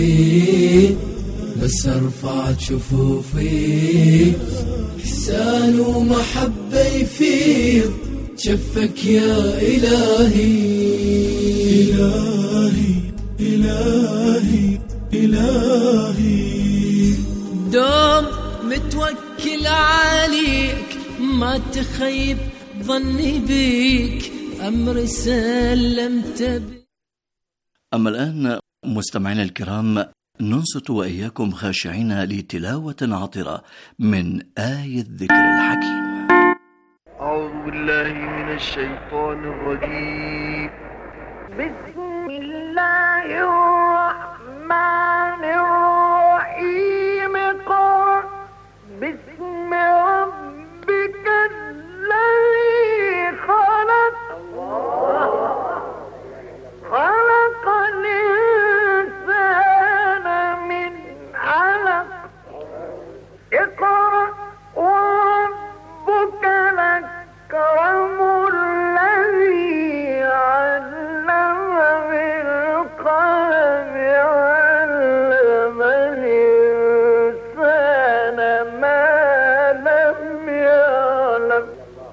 بس ارفع شفوفي، إحسان ومحبة يفيض شفك يا إلهي. إلهي إلهي إلهي، دوم متوكل عليك، ما تخيب ظني بيك، أمر سلمت بي. أما الآن مستمعينا الكرام، ننصت وإياكم خاشعين لتلاوة عطرة من آية الذكر الحكيم. أعوذ بالله من الشيطان الرجيم. بسم الله الرحمن الرحيم. قل بسم ربك الذي خلق الإنسان من علق. اقرأ وربك الأكرم الذي علم بالقلم علم الإنسان ما لم يعلم.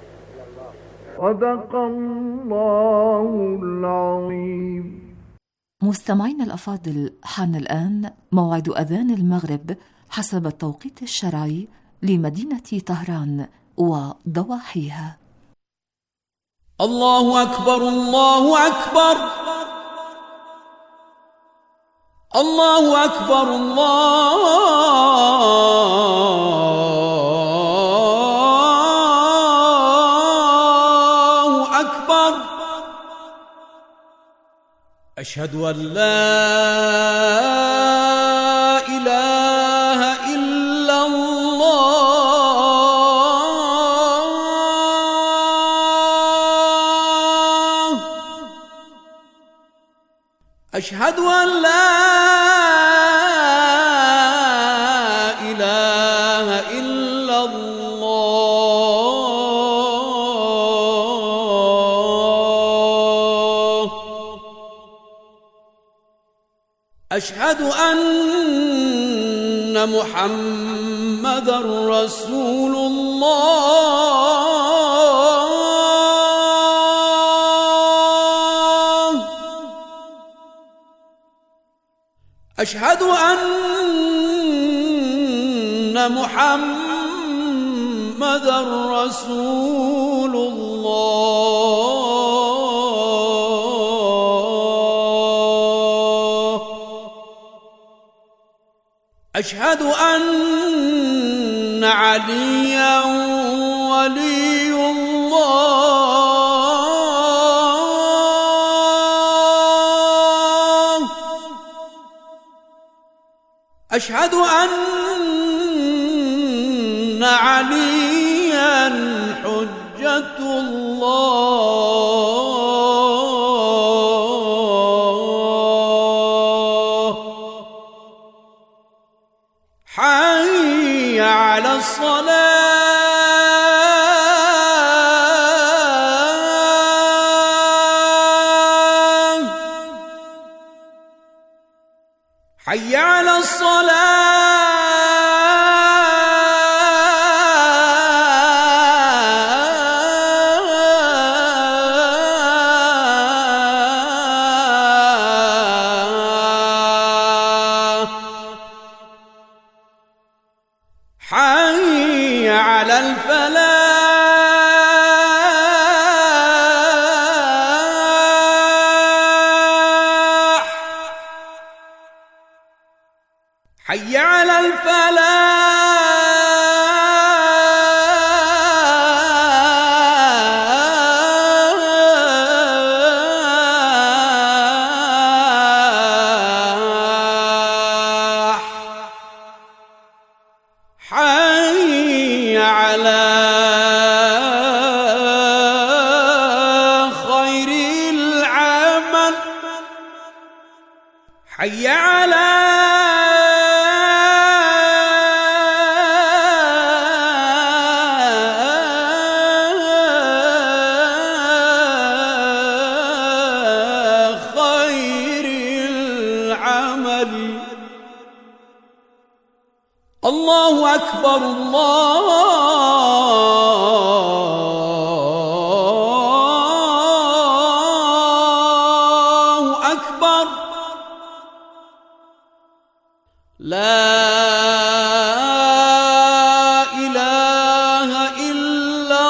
صدق الله العظيم. مستمعين الأفاضل، حان الآن موعد أذان المغرب حسب التوقيت الشرعي لمدينة طهران وضواحيها. الله أكبر الله أكبر الله أكبر الله أكبر. أشهد أن لا إله إلا الله. أشهد أن لا إله إلا الله. أشهد أن محمدًا رسول الله. أشهد أن محمدًا رسول الله. أشهد أن عليا ولي الله. أشهد أن عليا حجة الله. حي على الصلاة. حي على الصلاة. حي على الفلاح. حي على الفلاح. حي على خير العمل. حي على خير العمل. الله أكبر الله أكبر لا إله إلا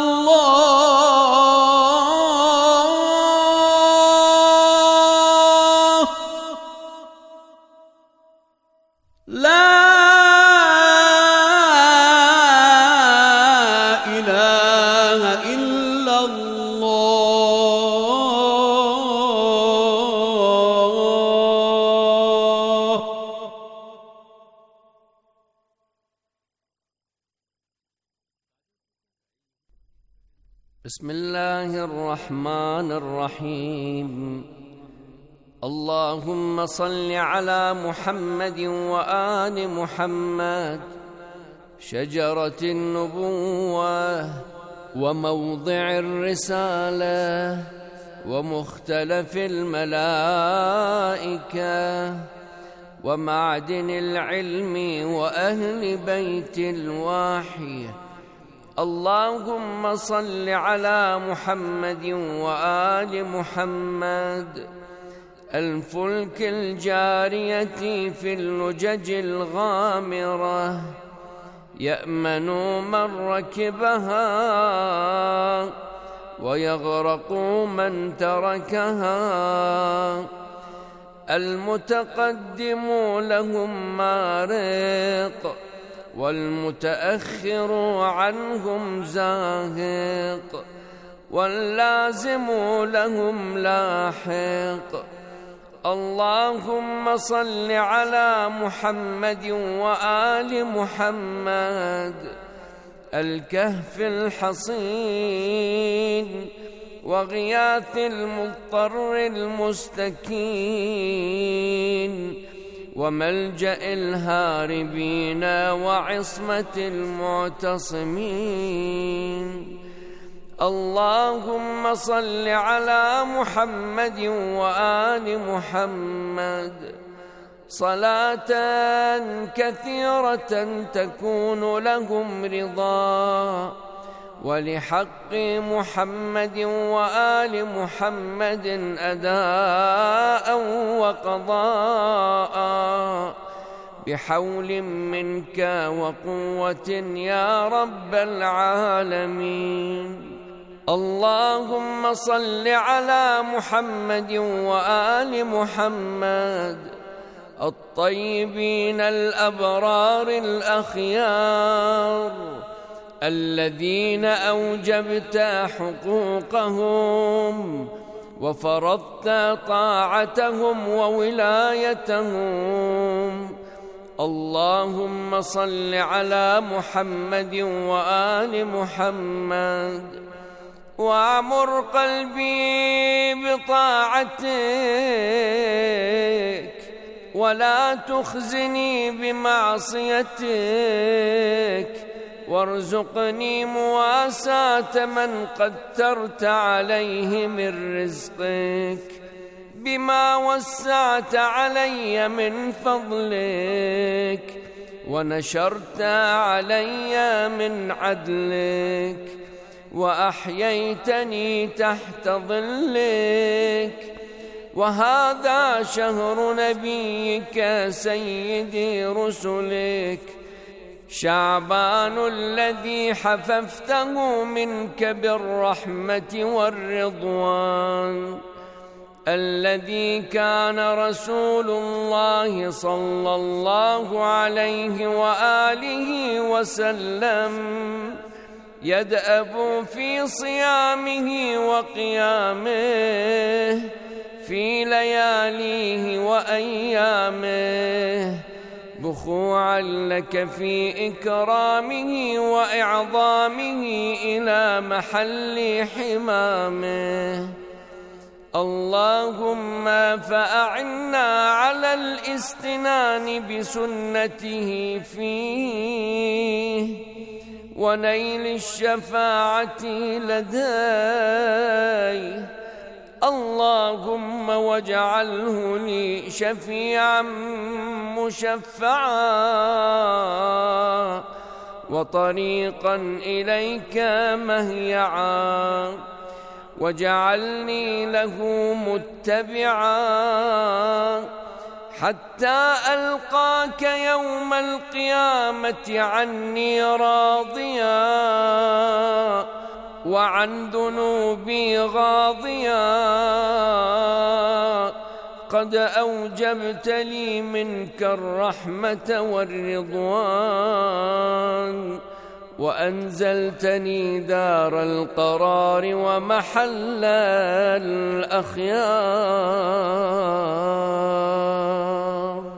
الله لا إله إلا الله بسم الله الرحمن الرحيم اللهم صل على محمد وآل محمد شجرة النبوة وموضع الرسالة ومختلف الملائكة ومعدن العلم وأهل بيت الوحي اللهم صل على محمد وآل محمد الفلك الجارية في اللجج الغامرة يأمن من ركبها ويغرق من تركها المتقدم لهم مارق والمتأخر عنهم زاهق واللازم لهم لاحق اللهم صل على محمد وآل محمد الكهف الحصين وغياث المضطر المستكين وملجأ الهاربين وعصمة المعتصمين اللهم صل على محمد وآل محمد صلاة كثيرة تكون لهم رضا ولحق محمد وآل محمد أداء وقضاء بحول منك وقوة يا رب العالمين اللهم صل على محمد وآل محمد الطيبين الأبرار الأخيار الذين أوجبت حقوقهم وفرضت طاعتهم وولايتهم اللهم صل على محمد وآل محمد وأعمر قلبي بطاعتك ولا تخزني بمعصيتك وارزقني مواساة من قدرت عليه من رزقك بما وسعت علي من فضلك ونشرت علي من عدلك وأحييتني تحت ظلك وهذا شهر نبيك سيد رسلك شعبان الذي حففته منك بالرحمة والرضوان الذي كان رسول الله صلى الله عليه وآله وسلم يدأب في صيامه وقيامه في لياليه وأيامه بخوعا لك في إكرامه وإعظامه إلى محل حمامه اللهم فأعنا على الاستنان بسنته فيه ونيل الشفاعة لديه اللهم واجعله لي شفيعا مشفعا وطريقا إليك مهيعا، واجعلني له متبعا حتى ألقاك يوم القيامة عني راضيا وعن ذنوبي غاضيا، قد أوجبت لي منك الرحمة والرضوان، وأنزلتني دار القرار ومحل الأخيار.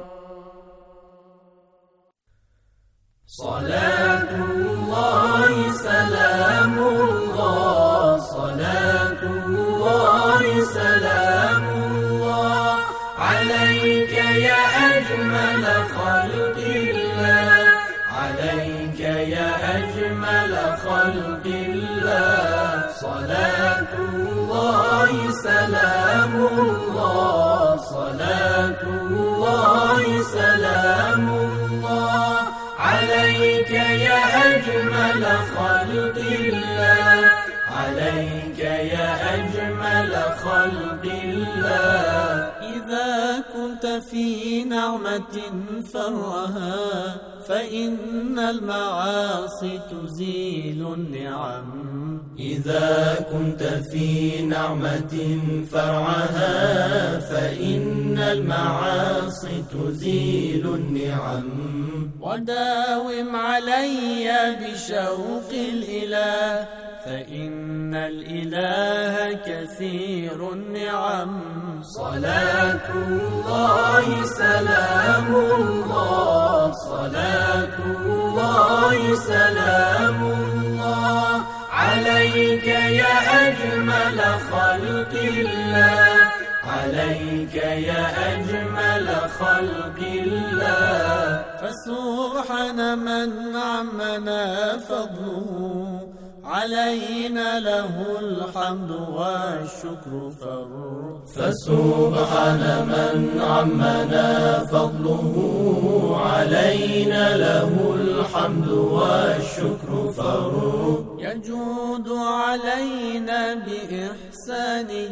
صلاة الله سلام الله، صلاة الله سلام الله عليك يا أجمل خلق الله، عليك يا أجمل خلق الله. صلاة الله سلام الله، صلاة الله سلام الله عليك يا أجمل خلق الله، عليك يا أجمل خلق الله. إذا كنت في نعمة فرها فإن المعاصي تزيل النعم، إذا كنت في نعمة فرعها فإن المعاصي تزيل النعم. وداوم علي بشوق الإله فإن الإله كثير النعم. صلاة الله سلام الله، صلاة الله سلام الله عليك يا أجمل خلق الله، عليك يا أجمل خلق الله. فسبحان من عمنا فضله علينا له الحمد والشكر فرد. فسبحان من عمنا فضله علينا له الحمد والشكر فرد. يجود علينا بإحسانه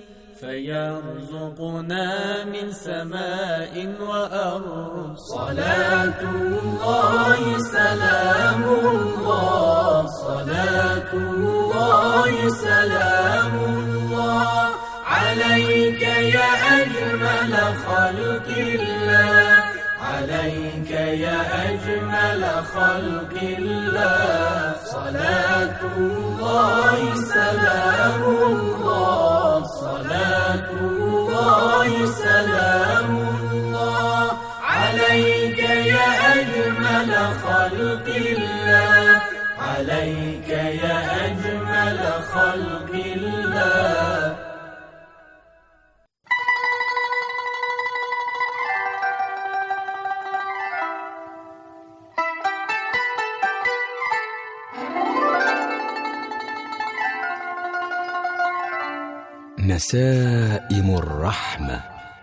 فيرزقنا من سماء وأرض. صلاة الله سلام الله، صلاة الله سلام الله عليك يا أجمل خلق الله، عليك يا أجمل خلق الله. صلاة الله سلام الله، صلاة الله سلام الله عليك يا أجمل خلق الله، عليك يا أجمل خلق الله. نسائم الرحمة.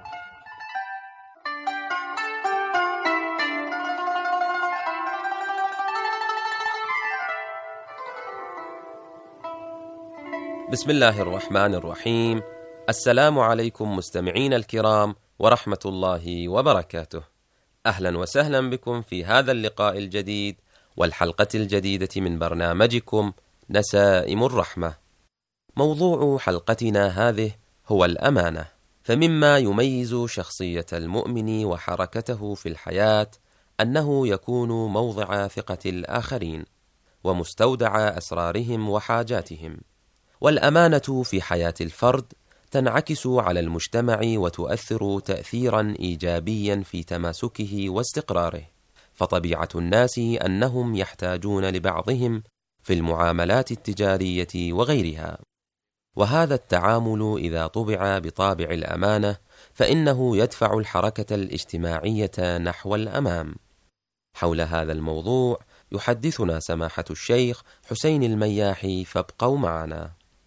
بسم الله الرحمن الرحيم. السلام عليكم مستمعين الكرام ورحمة الله وبركاته. أهلا وسهلا بكم في هذا اللقاء الجديد والحلقة الجديدة من برنامجكم نسائم الرحمة. موضوع حلقتنا هذه هو الأمانة، فمما يميز شخصية المؤمن وحركته في الحياة أنه يكون موضع ثقة الآخرين ومستودع أسرارهم وحاجاتهم. والأمانة في حياة الفرد تنعكس على المجتمع وتؤثر تأثيرا إيجابيا في تماسكه واستقراره، فطبيعة الناس أنهم يحتاجون لبعضهم في المعاملات التجارية وغيرها. وهذا التعامل إذا طبع بطابع الأمانة فإنه يدفع الحركة الاجتماعية نحو الأمام. حول هذا الموضوع يحدثنا سماحة الشيخ حسين المياحي، فابقوا معنا.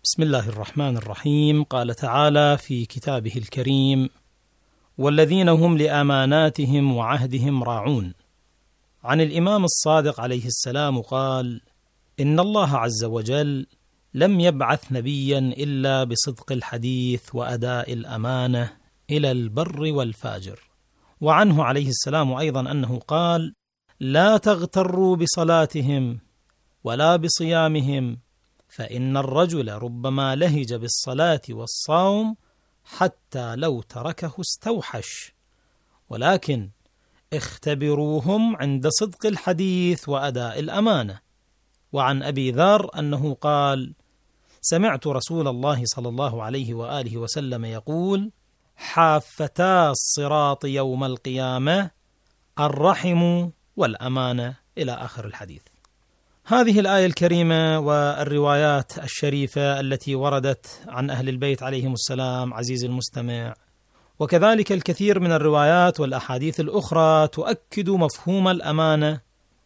بسم الله الرحمن الرحيم. قال تعالى في كتابه الكريم: والذين هم لأماناتهم وعهدهم راعون. عن الإمام الصادق عليه السلام قال: إن الله عز وجل لم يبعث نبيا إلا بصدق الحديث وأداء الأمانة إلى البر والفاجر. وعنه عليه السلام أيضا أنه قال: لا تغتروا بصلاتهم ولا بصيامهم، فإن الرجل ربما لهج بالصلاة والصوم حتى لو تركه استوحش، ولكن اختبروهم عند صدق الحديث وأداء الأمانة. وعن أبي ذر أنه قال: سمعت رسول الله صلى الله عليه وآله وسلم يقول: حافتا الصراط يوم القيامة الرحم والأمانة، إلى آخر الحديث. هذه الآية الكريمة والروايات الشريفة التي وردت عن أهل البيت عليهم السلام عزيز المستمع، وكذلك الكثير من الروايات والأحاديث الأخرى تؤكد مفهوم الأمانة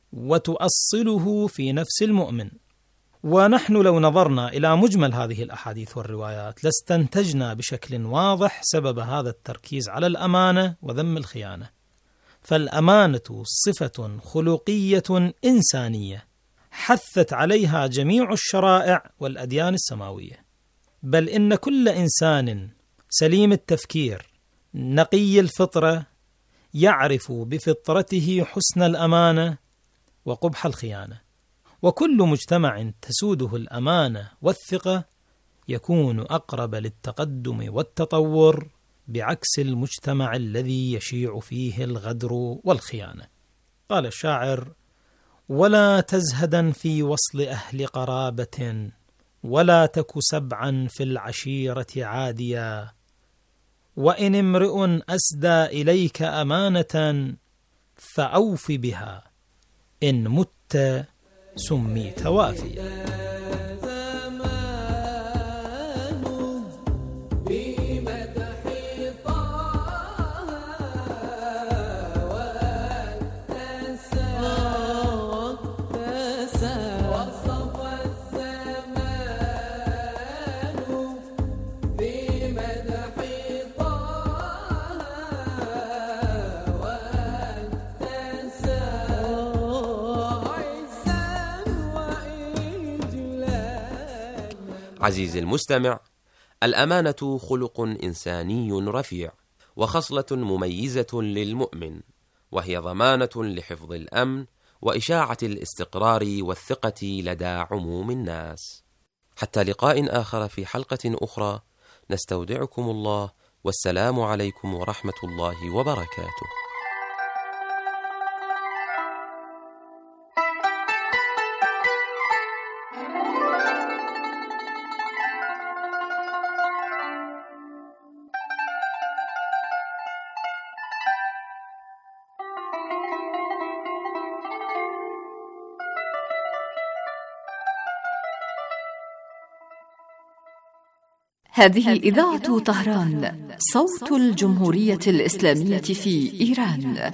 وتؤصله في نفس المؤمن. ونحن لو نظرنا إلى مجمل هذه الأحاديث والروايات لاستنتجنا بشكل واضح سبب هذا التركيز على الأمانة وذم الخيانة. فالأمانة صفة خلقية إنسانية حثت عليها جميع الشرائع والأديان السماوية، بل إن كل إنسان سليم التفكير نقي الفطرة يعرف بفطرته حسن الأمانة وقبح الخيانة. وكل مجتمع تسوده الأمانة والثقة يكون أقرب للتقدم والتطور، بعكس المجتمع الذي يشيع فيه الغدر والخيانة. قال الشاعر: ولا تزهدا في وصل أهل قرابة، ولا تك سبعا في العشيرة عاديا، وإن امرئ أسدى إليك أمانة فأوف بها، إن مت سميت وافيا. عزيزي المستمع، الأمانة خلق إنساني رفيع وخصلة مميزة للمؤمن، وهي ضمانة لحفظ الأمن وإشاعة الاستقرار والثقة لدى عموم الناس. حتى لقاء آخر في حلقة أخرى، نستودعكم الله، والسلام عليكم ورحمة الله وبركاته. هذه إذاعة طهران، صوت الجمهورية الإسلامية في إيران.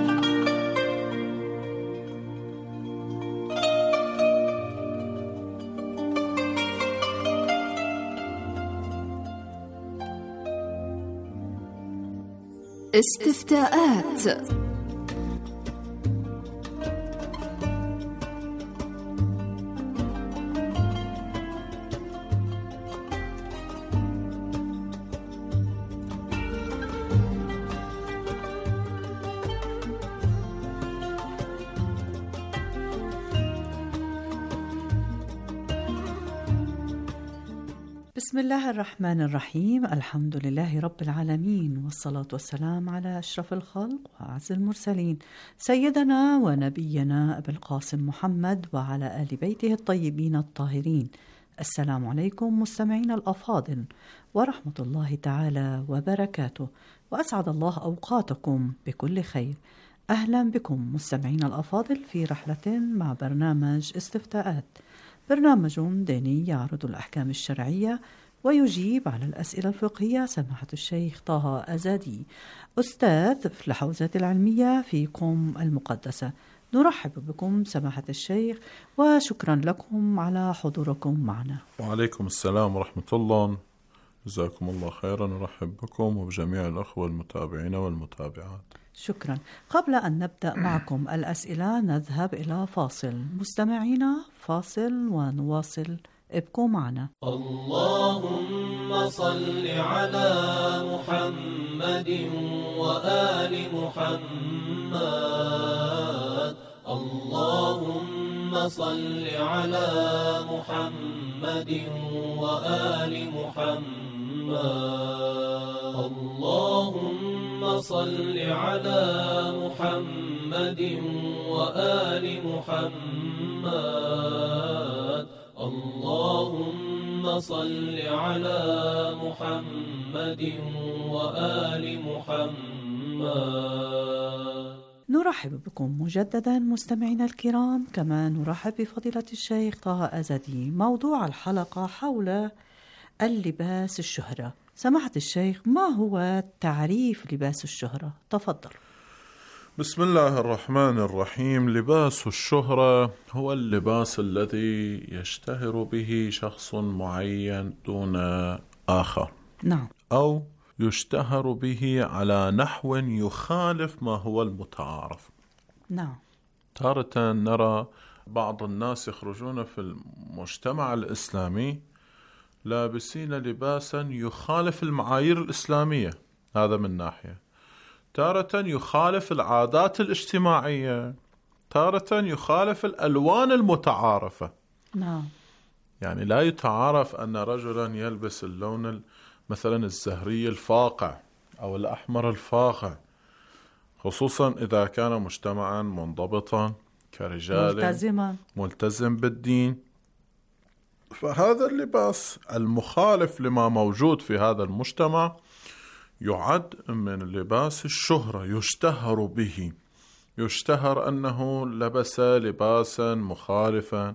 استفتاءات. بسم الله الرحمن الرحيم. الحمد لله رب العالمين، والصلاة والسلام على أشرف الخلق وأعز المرسلين، سيدنا ونبينا أبي القاسم محمد وعلى آل بيته الطيبين الطاهرين. السلام عليكم مستمعين الأفاضل ورحمة الله تعالى وبركاته، وأسعد الله أوقاتكم بكل خير. أهلا بكم مستمعين الأفاضل في رحلة مع برنامج استفتاءات، برنامج ديني يعرض الأحكام الشرعية ويجيب على الأسئلة الفقهية سماحة الشيخ طه أزادي، أستاذ في الحوزة العلمية في قم المقدسة، نرحب بكم سماحة الشيخ وشكرا لكم على حضوركم معنا. وعليكم السلام ورحمة الله، جزاكم الله خيرا. نرحب بكم وبجميع الأخوة المتابعين والمتابعات. شكرا. قبل أن نبدأ معكم الأسئلة نذهب إلى فاصل. مستمعينا فاصل ونواصل، ابقوا معنا. اللهم صل على محمد وآل محمد. اللهم صل على محمد وآل محمد. اللهم صل على محمد وآل محمد. اللهم صل على محمد وآل محمد. نرحب بكم مجددا مستمعينا الكرام، كما نرحب بفضيلة الشيخ طه أزدي. موضوع الحلقة حول اللباس الشهرة. سماحة الشيخ، ما هو تعريف لباس الشهرة؟ تفضل. بسم الله الرحمن الرحيم. لباس الشهرة هو اللباس الذي يشتهر به شخص معين دون آخر. نعم. أو يشتهر به على نحو يخالف ما هو المتعارف. نعم. تارة نرى بعض الناس يخرجون في المجتمع الإسلامي لابسين لباسا يخالف المعايير الإسلامية، هذا من ناحية. تارة يخالف العادات الاجتماعية، تارة يخالف الألوان المتعارفة. نعم. يعني لا يتعارف أن رجلا يلبس اللون مثلا الزهري الفاقع أو الأحمر الفاقع، خصوصا إذا كان مجتمعا منضبطا كرجال ملتزم بالدين. فهذا اللباس المخالف لما موجود في هذا المجتمع يعد من لباس الشهرة، يشتهر به، يشتهر أنه لبس لباسا مخالفا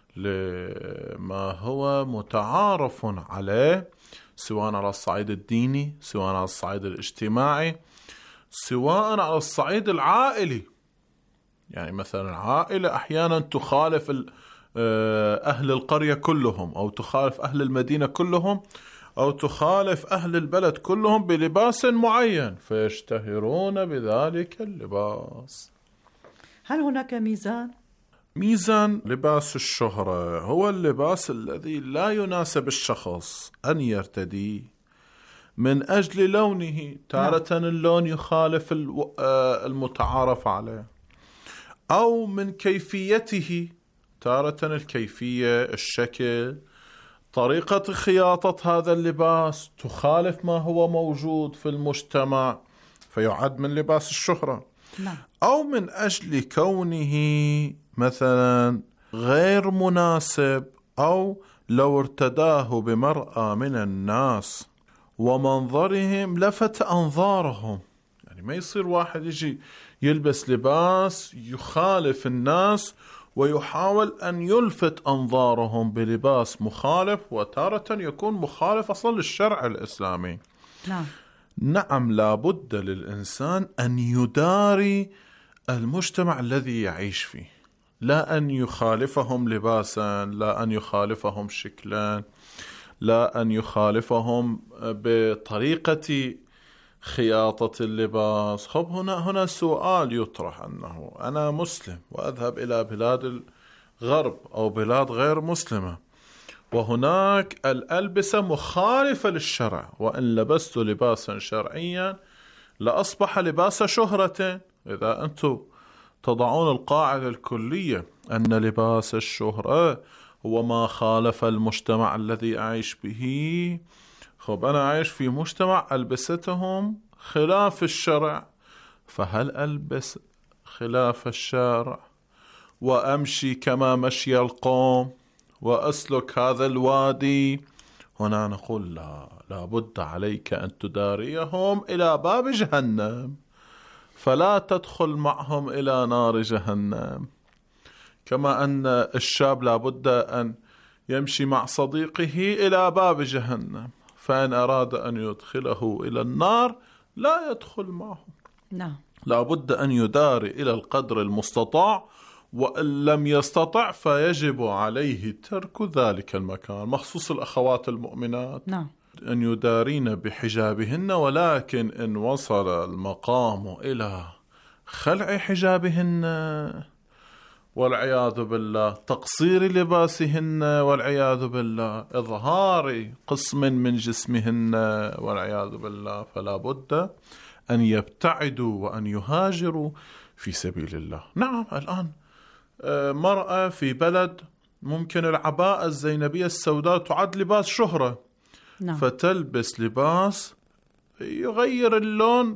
لما هو متعارف عليه، سواء على الصعيد الديني، سواء على الصعيد الاجتماعي، سواء على الصعيد العائلي. يعني مثلا عائلة أحيانا تخالف أهل القرية كلهم، أو تخالف أهل المدينة كلهم، أو تخالف أهل البلد كلهم بلباس معين، فيشتهرون بذلك اللباس. هل هناك ميزان؟ ميزان لباس الشهرة هو اللباس الذي لا يناسب الشخص أن يرتديه من أجل لونه. تارة اللون يخالف المتعارف عليه، أو من كيفيته. تارة الكيفية، الشكل، طريقة خياطة هذا اللباس تخالف ما هو موجود في المجتمع، فيعد من لباس الشهرة. نعم. أو من أجل كونه مثلا غير مناسب، أو لو ارتداه بمرأة من الناس ومنظرهم لفت أنظارهم. يعني ما يصير واحد يجي يلبس لباس يخالف الناس ويحاول أن يلفت أنظارهم بلباس مخالف، وتارة يكون مخالف أصلا للشرع الإسلامي. نعم. نعم، لابد للإنسان أن يداري المجتمع الذي يعيش فيه، لا أن يخالفهم لباسا، لا أن يخالفهم شكلا، لا أن يخالفهم بطريقة خياطة اللباس. خب هنا سؤال يطرح، أنه أنا مسلم وأذهب إلى بلاد الغرب أو بلاد غير مسلمة، وهناك الألبسة مخالفة للشرع، وإن لبست لباسا شرعيا لأصبح لباس شهرة. إذا أنتم تضعون القاعدة الكلية أن لباس الشهرة هو ما خالف المجتمع الذي أعيش به، خب أنا أعيش في مجتمع ألبستهم خلاف الشرع، فهل ألبس خلاف الشرع وأمشي كما مشي القوم وأسلك هذا الوادي؟ هنا نقول لا بد عليك أن تداريهم إلى باب جهنم، فلا تدخل معهم إلى نار جهنم. كما أن الشاب لا بد أن يمشي مع صديقه إلى باب جهنم، فإن أراد أن يدخله إلى النار لا يدخل معهم. نعم. لابد أن يداري إلى القدر المستطاع، وإن لم يستطع فيجب عليه ترك ذلك المكان. مخصوص الأخوات المؤمنات أن يدارين بحجابهن، ولكن إن وصل المقام إلى خلع حجابهن والعياذ بالله، تقصير لباسهن والعياذ بالله، إظهار قسم من جسمهن والعياذ بالله، فلا بد أن يبتعدوا وأن يهاجروا في سبيل الله. نعم، الآن مرأة في بلد ممكن العباءة الزينبية السوداء تعد لباس شهرة، فتلبس لباس يغير اللون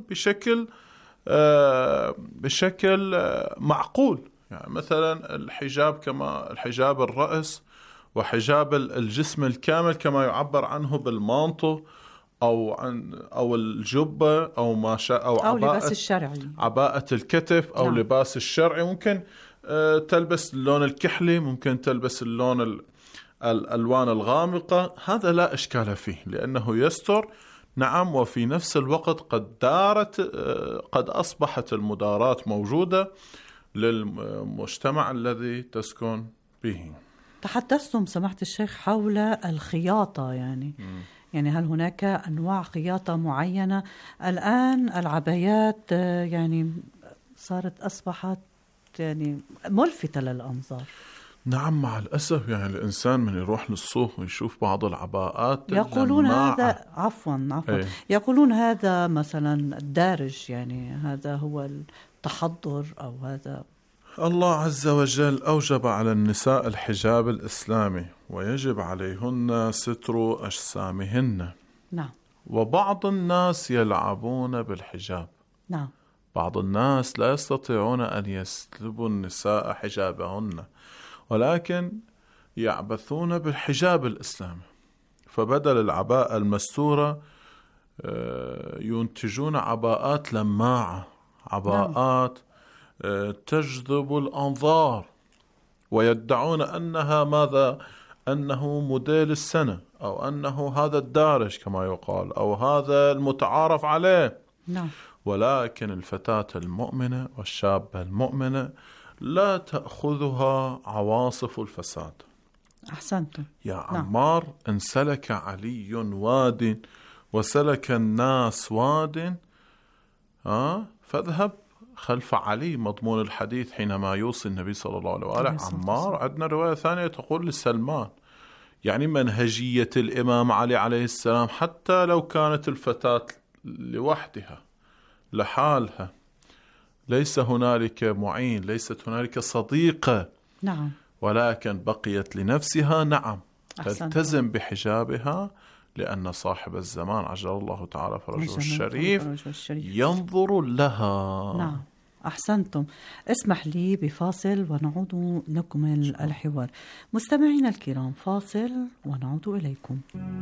بشكل معقول. يعني مثلا الحجاب كما الحجاب الرأس وحجاب الجسم الكامل كما يعبر عنه بالمانطو أو الجبة أو ما شاء أو لباس الشرعي، عباءة الكتف أو لباس الشرعي. ممكن تلبس اللون الكحلي، ممكن تلبس اللون الألوان الغامقة، هذا لا إشكال فيه لأنه يستر. نعم، وفي نفس الوقت قد أصبحت المداراة موجودة للمجتمع الذي تسكن به. تحدثتم سماحة الشيخ حول الخياطة، يعني هل هناك أنواع خياطة معينة؟ الآن العبايات يعني أصبحت يعني ملفتة للأنظار. نعم، مع الأسف يعني الإنسان من يروح للسوق ويشوف بعض العباءات يقولون هذا عفوا يقولون هذا مثلا الدارج، يعني هذا هو التحضر أو هذا. الله عز وجل أوجب على النساء الحجاب الإسلامي، ويجب عليهن ستر أجسامهن. نعم. وبعض الناس يلعبون بالحجاب. نعم. بعض الناس لا يستطيعون أن يسلبوا النساء حجابهن، ولكن يعبثون بالحجاب الإسلامي، فبدل العباءة المستورة ينتجون عباءات لماعة، عباءات تجذب الأنظار، ويدعون أنه موديل السنة، أو أنه هذا الدارج كما يقال، أو هذا المتعارف عليه. نعم. ولكن الفتاة المؤمنة والشابة المؤمنة لا تأخذها عواصف الفساد. أحسنتم يا عمار. إن سلك علي واد وسلك الناس واد فاذهب خلف علي، مضمون الحديث حينما يوصي النبي صلى الله عليه وآله عمار. عندنا رواية ثانية تقول لسلمان، يعني منهجية الإمام علي عليه السلام، حتى لو كانت الفتاة لوحدها لحالها، ليس هنالك معين، ليست هنالك صديقة. نعم. ولكن بقيت لنفسها. نعم، تلتزم بحجابها، لأن صاحب الزمان عجل الله تعالى فرجه الشريف ينظر لها. نعم، أحسنتم. اسمح لي بفاصل ونعود نكمل الحوار. مستمعينا الكرام، فاصل ونعود إليكم.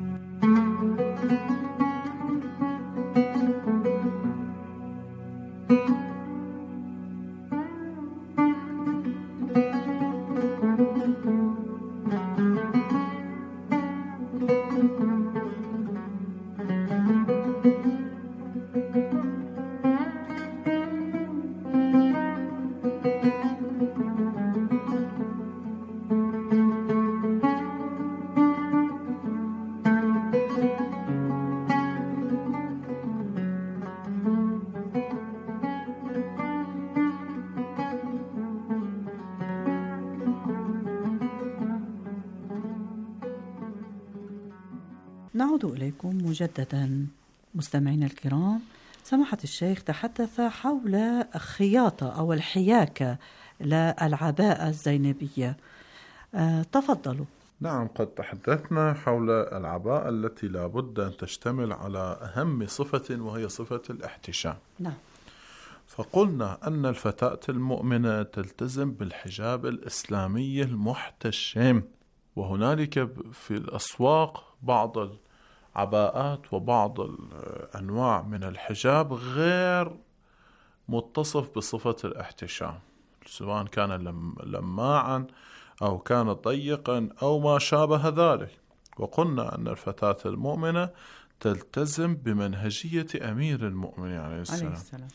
نعود إليكم مجددا مستمعين الكرام. سماحة الشيخ تحدث حول الخياطة أو الحياكة للعباءة الزينبية، تفضلوا. نعم، قد تحدثنا حول العباءة التي لا بد أن تشتمل على أهم صفة، وهي صفة الاحتشام. نعم. فقلنا أن الفتاة المؤمنة تلتزم بالحجاب الإسلامي المحتشم، وهنالك في الأسواق بعض العباءات وبعض الأنواع من الحجاب غير متصف بصفة الاحتشام، سواء كان لماعا أو كان ضيقا أو ما شابه ذلك. وقلنا أن الفتاة المؤمنة تلتزم بمنهجية أمير المؤمنين عليه السلام.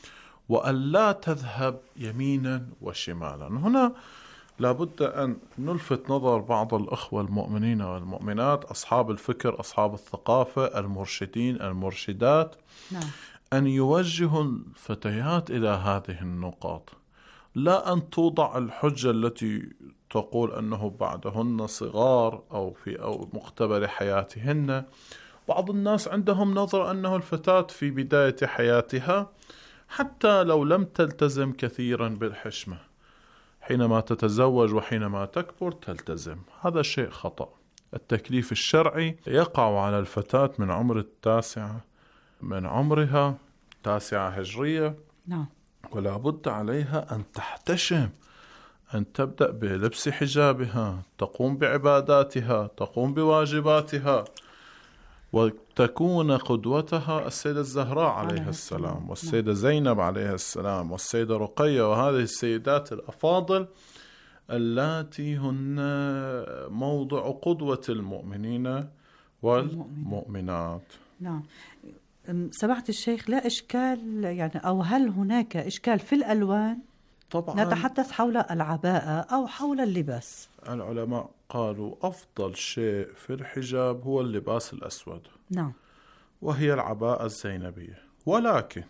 وألا تذهب يمينا وشمالا. هنا لابد أن نلفت نظر بعض الأخوة المؤمنين والمؤمنات، أصحاب الفكر، أصحاب الثقافة، المرشدين المرشدات، أن يوجهوا الفتيات إلى هذه النقاط، لا أن توضع الحجة التي تقول أنه بعدهن صغار أو مقتبل حياتهن. بعض الناس عندهم نظر أنه الفتاة في بداية حياتها حتى لو لم تلتزم كثيرا بالحشمة، حينما تتزوج وحينما تكبر تلتزم. هذا شيء خطأ. التكليف الشرعي يقع على الفتاة من عمر من عمرها 9 هجرية، ولا بد عليها أن تحتشم، أن تبدأ بلبس حجابها، تقوم بعباداتها، تقوم بواجباتها، وتكون قدوتها السيدة الزهراء عليها السلام، والسيدة زينب عليها السلام، والسيدة رقية، وهذه السيدات الأفاضل اللاتي هن موضع قدوة المؤمنين والمؤمنات. نعم. سمعة الشيخ، لا إشكال يعني، أو هل هناك إشكال في الألوان؟ طبعا نتحدث حول العباءة أو حول اللباس. العلماء قالوا أفضل شيء في الحجاب هو اللباس الأسود، وهي العباءة الزينبية، ولكن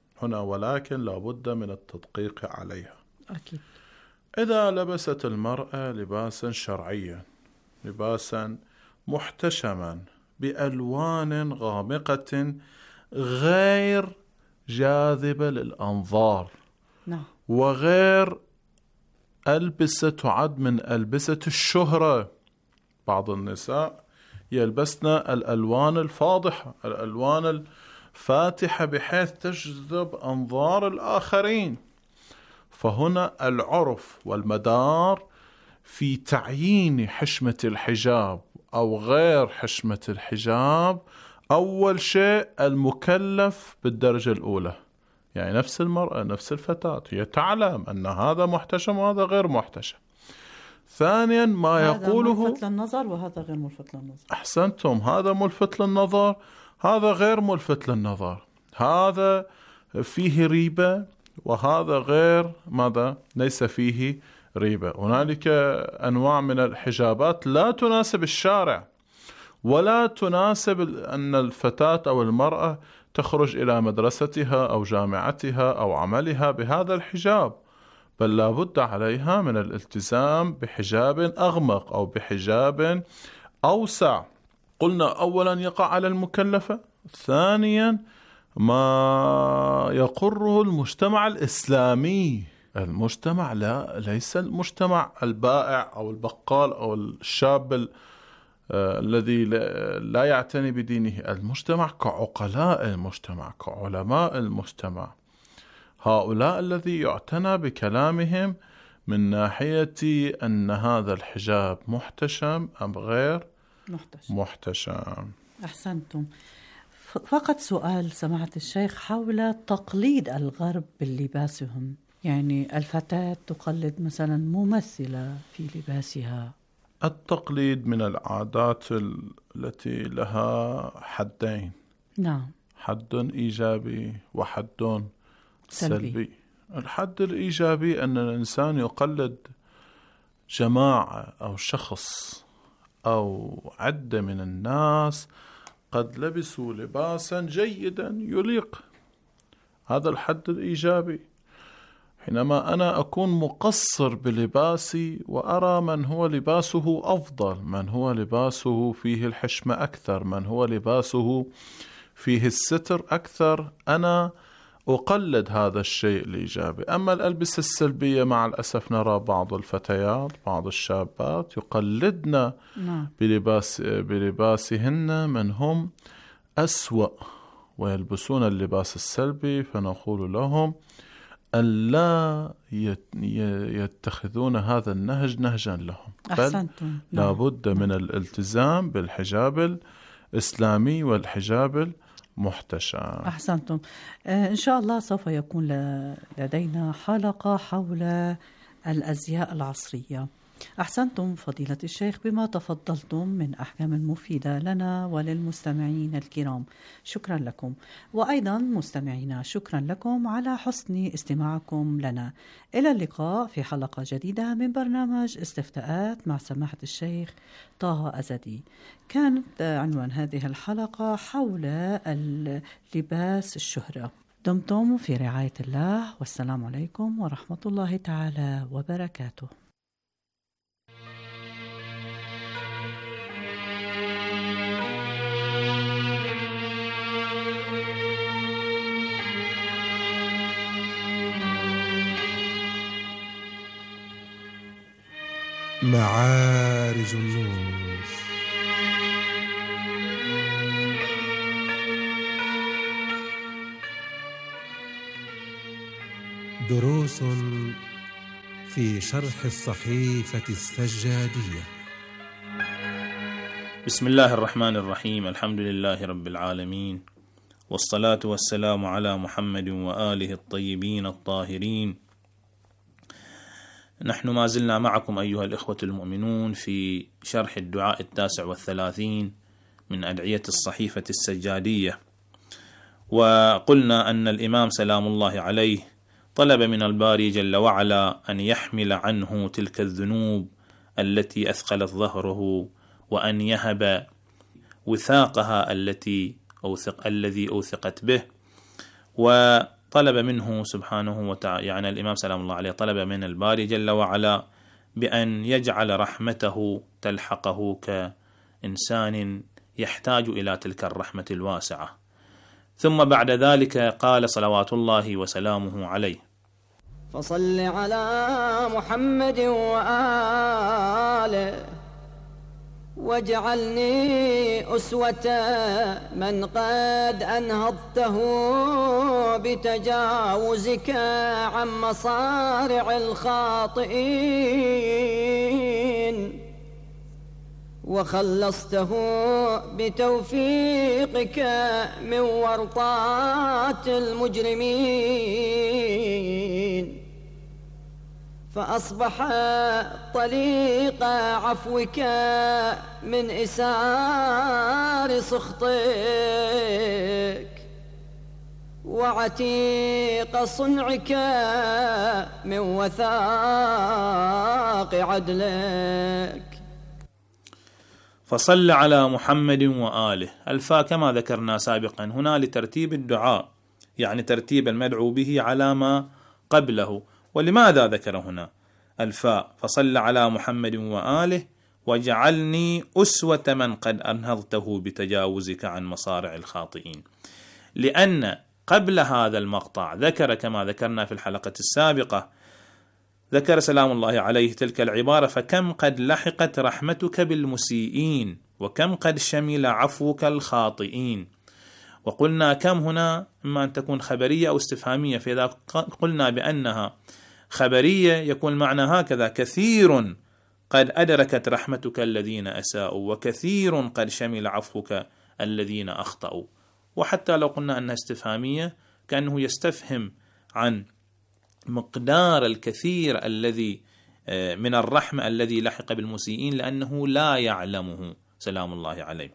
لابد من التدقيق عليها. أكيد. إذا لبست المرأة لباسا شرعيا، لباسا محتشما بألوان غامقة غير جاذبة للأنظار، وغير ألبسة تعد من ألبسة الشهرة. بعض النساء يلبسن الألوان الفاضحة، الألوان الفاتحة، بحيث تجذب أنظار الآخرين. فهنا العرف والمدار في تعيين حشمة الحجاب أو غير حشمة الحجاب، أول شيء المكلف بالدرجة الأولى، يعني نفس المرأة، نفس الفتاة، هي تعلم أن هذا محتشم وهذا غير محتشم. ثانيا ما يقوله هذا ملفت للنظر وهذا غير ملفت للنظر. أحسنتم، هذا ملفت للنظر، هذا غير ملفت للنظر، هذا فيه ريبة وهذا غير ليس فيه ريبة. هنالك أنواع من الحجابات لا تناسب الشارع، ولا تناسب أن الفتاة أو المرأة تخرج إلى مدرستها أو جامعتها أو عملها بهذا الحجاب، بل لا بد عليها من الالتزام بحجاب أغمق أو بحجاب أوسع. قلنا أولا يقع على المكلفة، ثانيا ما يقره المجتمع الإسلامي. المجتمع ليس المجتمع البائع أو البقال أو الشاب الذي لا يعتني بدينه. المجتمع كعقلاء المجتمع، كعلماء المجتمع، هؤلاء الذي يعتنى بكلامهم من ناحية أن هذا الحجاب محتشم أم غير محتشم. أحسنتم. فقط سؤال سماحة الشيخ حول تقليد الغرب بلباسهم، يعني الفتاة تقلد مثلا ممثلة في لباسها. التقليد من العادات التي لها حدين، حد إيجابي وحد سلبي. الحد الإيجابي أن الإنسان يقلد جماعة أو شخص أو عدة من الناس قد لبسوا لباسا جيدا يليق، هذا الحد الإيجابي. حينما أنا أكون مقصر بلباسي وأرى من هو لباسه أفضل، من هو لباسه فيه الحشمة أكثر، من هو لباسه فيه الستر أكثر، أنا أقلد هذا الشيء الإيجابي. أما الألبسة السلبية مع الأسف نرى بعض الفتيات، بعض الشابات يقلدن بلباسهن من هم أسوأ ويلبسون اللباس السلبي، فنقول لهم ألا يتخذون هذا النهج نهجا لهم، بل لابد من الالتزام بالحجاب الإسلامي والحجاب المحتشم. أحسنتم. إن شاء الله سوف يكون لدينا حلقة حول الأزياء العصرية. أحسنتم فضيلة الشيخ بما تفضلتم من أحكام مفيدة لنا وللمستمعين الكرام، شكرا لكم. وأيضا مستمعينا شكرا لكم على حسن استماعكم لنا. إلى اللقاء في حلقة جديدة من برنامج استفتاءات مع سماحة الشيخ طه أزدي. كانت عنوان هذه الحلقة حول اللباس الشهرة. دمتم في رعاية الله، والسلام عليكم ورحمة الله تعالى وبركاته. معارج النور. دروس في شرح الصحيفة السجادية. بسم الله الرحمن الرحيم، الحمد لله رب العالمين، والصلاة والسلام على محمد وآله الطيبين الطاهرين. نحن ما زلنا معكم أيها الإخوة المؤمنون في شرح الدعاء 39 من أدعية الصحيفة السجادية، وقلنا أن الإمام سلام الله عليه طلب من الباري جل وعلا أن يحمل عنه تلك الذنوب التي أثقلت ظهره، وأن يهب وثاقها الذي أوثقت به. وطلب منه سبحانه وتعالى، يعني الإمام سلام الله عليه طلب من الباري جل وعلا بأن يجعل رحمته تلحقه كإنسان يحتاج إلى تلك الرحمة الواسعة. ثم بعد ذلك قال صلوات الله وسلامه عليه: فصل على محمد وآله واجعلني أسوة من قد أنهضته بتجاوزك عن مصارع الخاطئين، وخلصته بتوفيقك من ورطات المجرمين، فأصبح طليق عفوك من إسار سخطك، وعتيق صنعك من وثاق عدلك. فصل على محمد وآله. الفاء كما ذكرنا سابقا هنا لترتيب الدعاء، يعني ترتيب المدعو به على ما قبله. ولماذا ذكر هنا الفاء؟ فصل على محمد وآله واجعلني أسوة من قد أنهضته بتجاوزك عن مصارع الخاطئين، لأن قبل هذا المقطع ذكر كما ذكرنا في الحلقة السابقة، ذكر سلام الله عليه تلك العبارة: فكم قد لحقت رحمتك بالمسيئين، وكم قد شمل عفوك الخاطئين. وقلنا كم هنا إما أن تكون خبرية أو استفهامية، فإذا قلنا بأنها خبرية يكون معنى هكذا: كثير قد أدركت رحمتك الذين أساءوا، وكثير قد شمل عفوك الذين أخطأوا. وحتى لو قلنا أنها استفهامية كأنه يستفهم عن مقدار الكثير الذي من الرحمة الذي لحق بالمسيئين، لأنه لا يعلمه سلام الله عليه.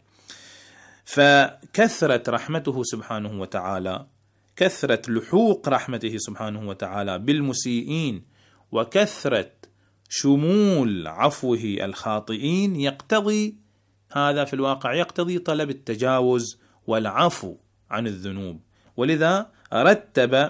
فكثرة رحمته سبحانه وتعالى، كثرة لحوق رحمته سبحانه وتعالى بالمسيئين، وكثرة شمول عفوه الخاطئين، يقتضي هذا في الواقع يقتضي طلب التجاوز والعفو عن الذنوب. ولذا رتب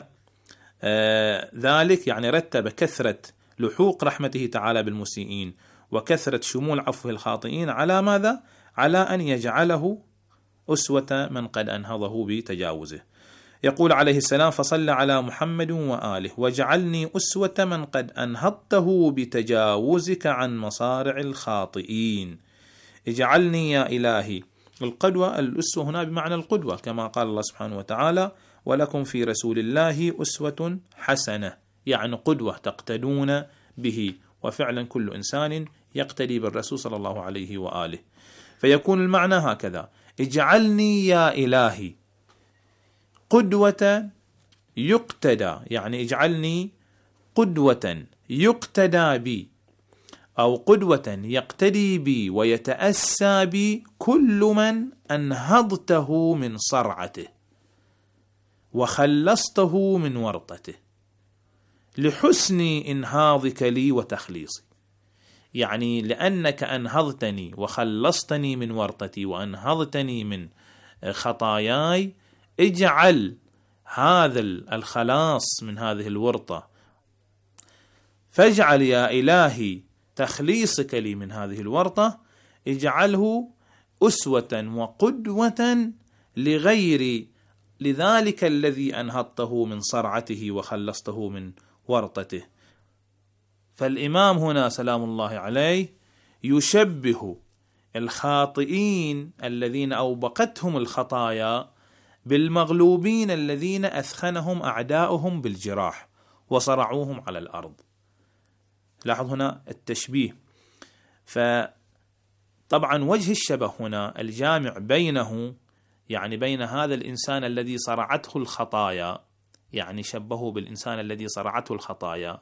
ذلك، يعني رتب كثرة لحوق رحمته تعالى بالمسيئين وكثرة شمول عفوه الخاطئين على ماذا؟ على أن يجعله أسوة من قد أنهضه بتجاوزه. يقول عليه السلام: فصل على محمد وآله واجعلني أسوة من قد أنهضته بتجاوزك عن مصارع الخاطئين. اجعلني يا إلهي. القدوة، الأسوة هنا بمعنى القدوة، كما قال الله سبحانه وتعالى: ولكم في رسول الله أسوة حسنة، يعني قدوة تقتدون به. وفعلا كل إنسان يقتدي بالرسول صلى الله عليه وآله. فيكون المعنى هكذا: اجعلني يا إلهي قدوة يقتدى، يعني اجعلني قدوة يقتدى بي أو قدوة يقتدي بي ويتأسى بي كل من أنهضته من صرعته وخلصته من ورطته لحسن إنهاضك لي وتخليصي. يعني لأنك أنهضتني وخلصتني من ورطتي وأنهضتني من خطاياي، اجعل هذا الخلاص من هذه الورطة، فاجعل يا إلهي تخليصك لي من هذه الورطة اجعله أسوة وقدوة لغير لذلك الذي أنهضته من صرعته وخلصته من ورطته. فالإمام هنا سلام الله عليه يشبه الخاطئين الذين أوبقتهم الخطايا بالمغلوبين الذين أثخنهم أعداؤهم بالجراح وصرعوهم على الأرض. لاحظ هنا التشبيه. فطبعا وجه الشبه هنا الجامع بينه، يعني بين هذا الإنسان الذي صرعته الخطايا، يعني شبهه بالإنسان الذي صرعته الخطايا،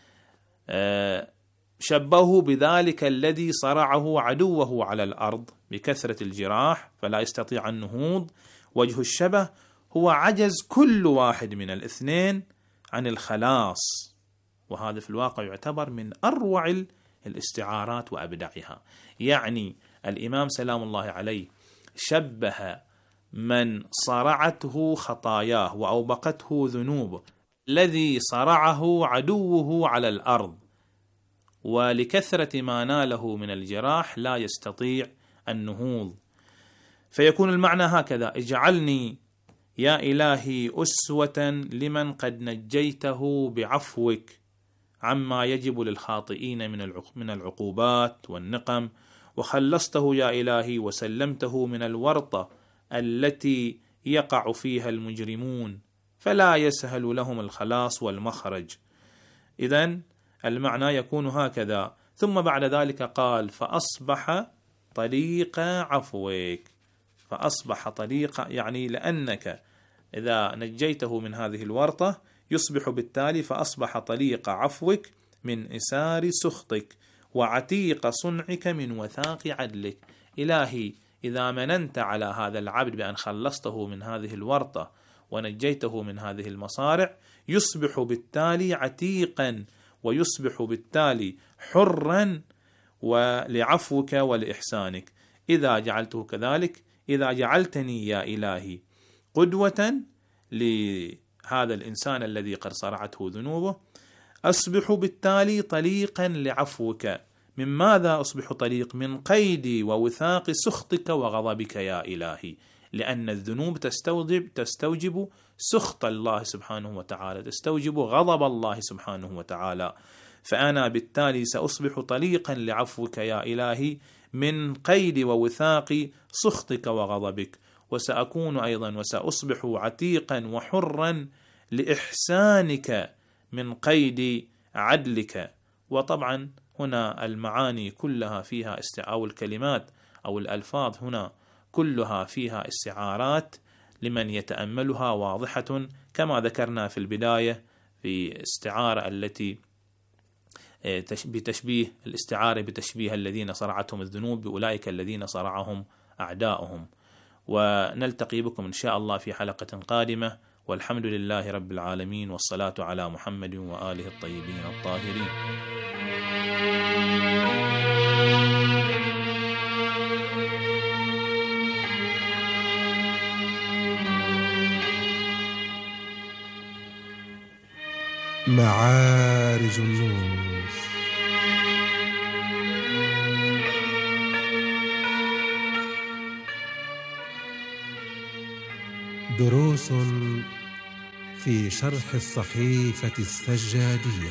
شبهه بذلك الذي صرعه عدوه على الأرض بكثرة الجراح فلا يستطيع النهوض. وجه الشبه هو عجز كل واحد من الاثنين عن الخلاص، وهذا في الواقع يعتبر من أروع الاستعارات وأبدعها. يعني الإمام سلام الله عليه شبه من صرعته خطاياه وأوبقته ذنوبه الذي صرعه عدوه على الأرض، ولكثرة ما ناله من الجراح لا يستطيع النهوض. فيكون المعنى هكذا: اجعلني يا إلهي أسوة لمن قد نجيته بعفوك عما يجب للخاطئين من العقوبات والنقم، وخلصته يا إلهي وسلمته من الورطة التي يقع فيها المجرمون فلا يسهل لهم الخلاص والمخرج. إذن المعنى يكون هكذا. ثم بعد ذلك قال: فأصبح طريق عفوك. فأصبح طريق، يعني لأنك إذا نجيته من هذه الورطة يصبح بالتالي فأصبح طريق عفوك من إسار سخطك وعتيق صنعك من وثاق عدلك. إلهي إذا مننت على هذا العبد بأن خلصته من هذه الورطة ونجيته من هذه المصارع، يصبح بالتالي عتيقا ويصبح بالتالي حرا ولعفوك ولإحسانك. إذا جعلته كذلك، إذا جعلتني يا إلهي قدوة لهذا الإنسان الذي قد صرعته ذنوبه، أصبح بالتالي طليقا لعفوك. من ماذا أصبح طليق؟ من قيد ووثاق سخطك وغضبك يا إلهي، لأن الذنوب تستوجب سخط الله سبحانه وتعالى، تستوجب غضب الله سبحانه وتعالى. فأنا بالتالي سأصبح طليقا لعفوك يا إلهي من قيد ووثاق سخطك وغضبك، وسأكون أيضا وسأصبح عتيقا وحرا لإحسانك من قيد عدلك. وطبعا هنا المعاني كلها فيها أو الكلمات أو الألفاظ هنا كلها فيها استعارات لمن يتأملها واضحة، كما ذكرنا في البداية في استعارة التي بتشبيه الاستعارة بتشبيه الذين صرعتهم الذنوب بأولئك الذين صرعهم أعداؤهم. ونلتقي بكم إن شاء الله في حلقة قادمة، والحمد لله رب العالمين، والصلاة على محمد وآله الطيبين الطاهرين. معارج النور. دروس في شرح الصحيفة السجادية.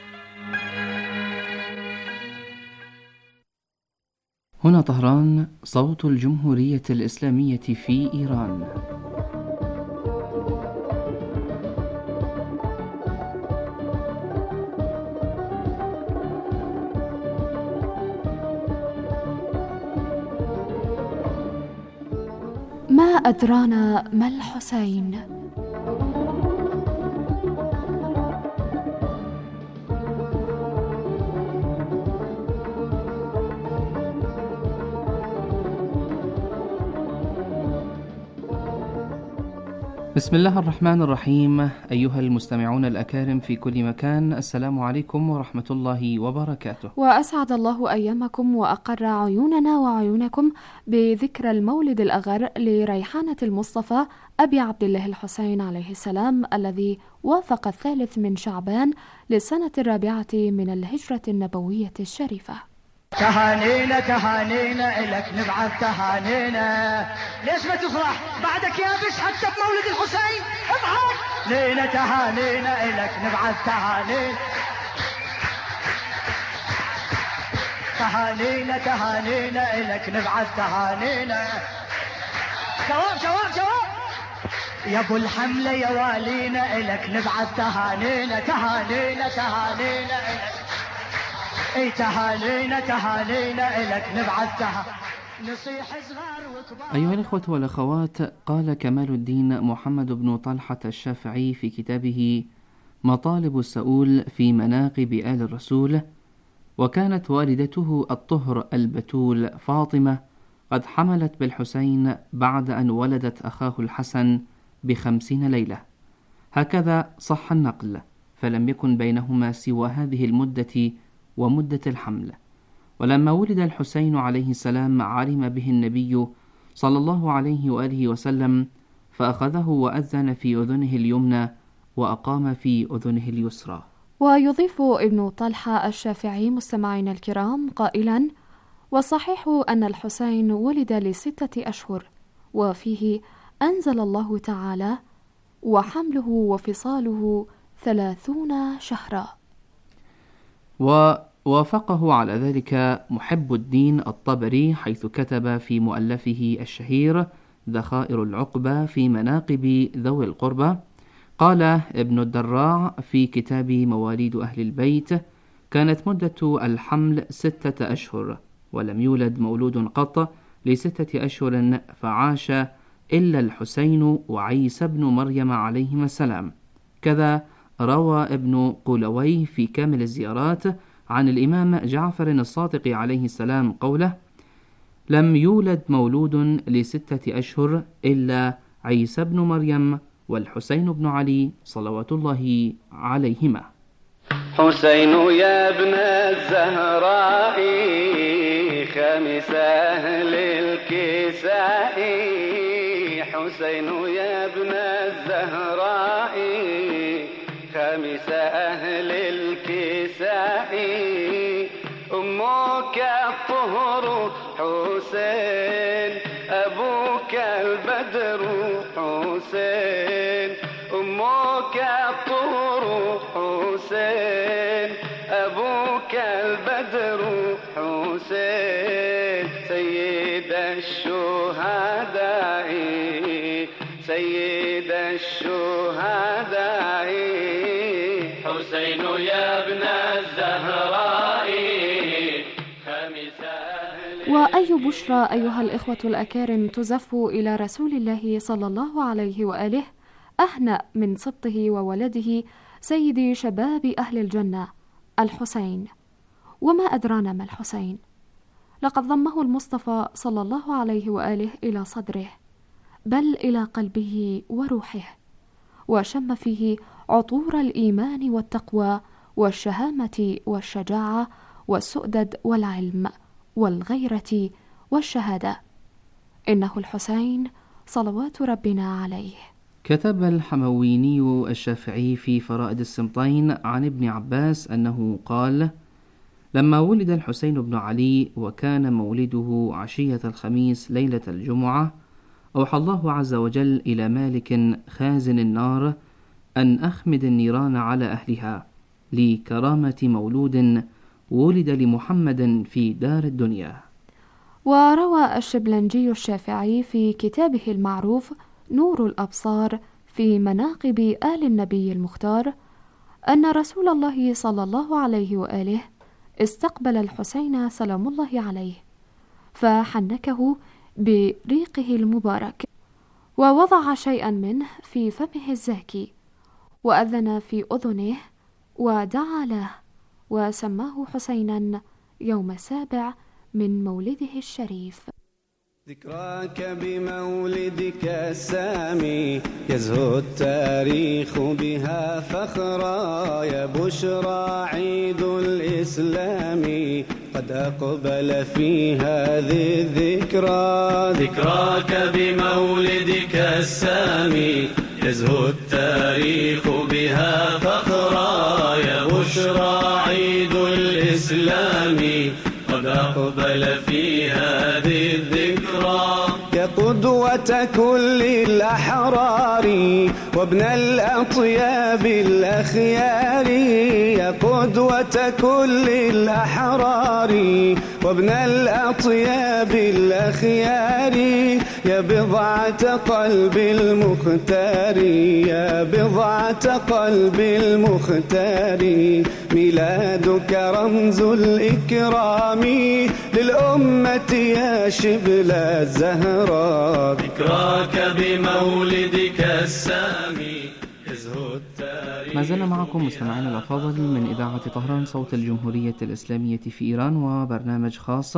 هنا طهران، صوت الجمهورية الإسلامية في إيران. ما أدرانا ما الحسين. بسم الله الرحمن الرحيم. أيها المستمعون الأكارم في كل مكان، السلام عليكم ورحمة الله وبركاته. وأسعد الله أيامكم وأقر عيوننا وعيونكم بذكرى المولد الأغر لريحانة المصطفى أبي عبد الله الحسين عليه السلام، الذي وافق 3 من شعبان للسنة 4 من الهجرة النبوية الشريفة. تهانينا تهانينا إلك نبعث تهانينا. ليش ما تفرح بعدك يا بش حتى بمولد الحسين؟ اضحك. لينا تهانينا إلك نبعث تهانينا. تهانينا تهانينا إلك نبعث تهانينا. جواب جواب جواب يا ابو الحملة يا والينا إلك نبعث تهانينا. تهانينا تهانينا إلك اي تهانينا تهانينا إلك نبعث نصيح صغار وكبار. أيها الإخوة والأخوات، قال كمال الدين محمد بن طلحة الشافعي في كتابه مطالب السؤول في مناقب آل الرسول: وكانت والدته الطهر البتول فاطمة قد حملت بالحسين بعد أن ولدت أخاه الحسن ب50 ليلة، هكذا صح النقل، فلم يكن بينهما سوى هذه المدة ومدة الحمل. ولما ولد الحسين عليه السلام علم به النبي صلى الله عليه وآله وسلم، فأخذه وأذن في أذنه اليمنى وأقام في أذنه اليسرى. ويضيف ابن طلحة الشافعي مستمعين الكرام قائلا: والصحيح أن الحسين ولد ل6 أشهر، وفيه أنزل الله تعالى: وحمله وفصاله 30 شهرا. ووافقه على ذلك محب الدين الطبري، حيث كتب في مؤلفه الشهير ذخائر العقبة في مناقب ذوي القربى. قال ابن الدراع في كتاب مواليد أهل البيت: كانت مدة الحمل 6 أشهر، ولم يولد مولود قط ل6 أشهر فعاش إلا الحسين وعيسى بن مريم عليهما السلام. كذا روى ابن قولوي في كامل الزيارات عن الإمام جعفر الصادق عليه السلام قوله: لم يولد مولود ل6 أشهر إلا عيسى بن مريم والحسين بن علي صلوات الله عليهما. حسين يا ابن الزهراء خامس أهل الكساء. حسين يا ابن الزهراء خامس أهل الكساء. أمك الطهر حسين، أبوك البدر حسين. أمك الطهر حسين، أبوك البدر حسين. سيد الشهداء سيد الشهداء. حسين يا ابن الزهراء خامس أهل. وأي بشرى أيها الإخوة الأكارم تزف إلى رسول الله صلى الله عليه وآله أهنأ من سبطه وولده سيد شباب أهل الجنة الحسين. وما أدرانا ما الحسين؟ لقد ضمه المصطفى صلى الله عليه وآله إلى صدره، بل إلى قلبه وروحه، وشم فيه عطور الإيمان والتقوى والشهامة والشجاعة والسؤدد والعلم والغيرة والشهادة. إنه الحسين صلوات ربنا عليه. كتب الحمويني الشافعي في فرائد السمطين عن ابن عباس أنه قال: لما ولد الحسين بن علي وكان مولده عشية الخميس ليلة الجمعة، أوحى الله عز وجل إلى مالك خازن النار أن أخمد النيران على أهلها لكرامة مولود ولد لمحمد في دار الدنيا. وروى الشبلنجي الشافعي في كتابه المعروف نور الأبصار في مناقب آل النبي المختار أن رسول الله صلى الله عليه وآله استقبل الحسين سلام الله عليه، فحنكه بريقه المبارك، ووضع شيئا منه في فمه الزاكي، وأذن في أذنه ودعا له، وسماه حسينا يوم 7 من مولده الشريف. ذكراك بمولدك السامي يزهو التاريخ بها فخرا يا بشرى عيد الإسلام قد أقبل في هذه الذكرى. ذكراك بمولدك السامي يزهو التاريخ بها فخرا يا بشرى عيد الإسلام قد أقبل في هذه الذكرى. يا قدوة كل الأحرار وابن الأطياب الأخيار يا قدوة كل الأحرار وابن الأطياب الأخيار يا بضعة قلب المختار يا بضعة قلب المختار ميلادك رمز الإكرام للأمة يا شبل الزهراء. ذكراك بمولدك السامي يزهو التاريخ. ما زلنا معكم مستمعينا الأفاضل من إذاعة طهران صوت الجمهورية الإسلامية في إيران، وبرنامج خاص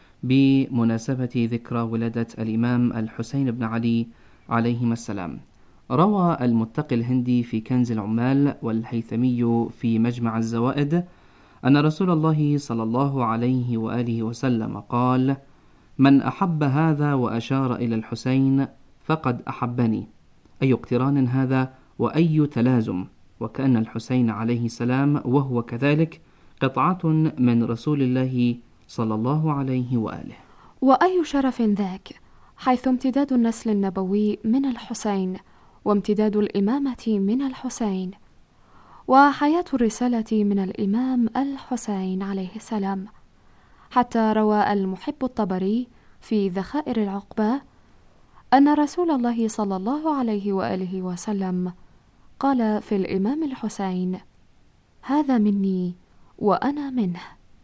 بمناسبة ذكرى ولادة الإمام الحسين بن علي عليهما السلام. روى المتقي الهندي في كنز العمال والهيثمي في مجمع الزوائد أن رسول الله صلى الله عليه وآله وسلم قال: من أحب هذا وأشار إلى الحسين فقد أحبني. أي اقتران هذا وأي تلازم، وكأن الحسين عليه السلام وهو كذلك قطعة من رسول الله صلى الله عليه وآله. وأي شرف ذاك، حيث امتداد النسل النبوي من الحسين وامتداد الإمامة من الحسين وحياة الرسالة من الإمام الحسين عليه السلام. حتى روى المحب الطبري في ذخائر العقبة أن رسول الله صلى الله عليه وآله وسلم قال في الإمام الحسين: هذا مني وأنا منه.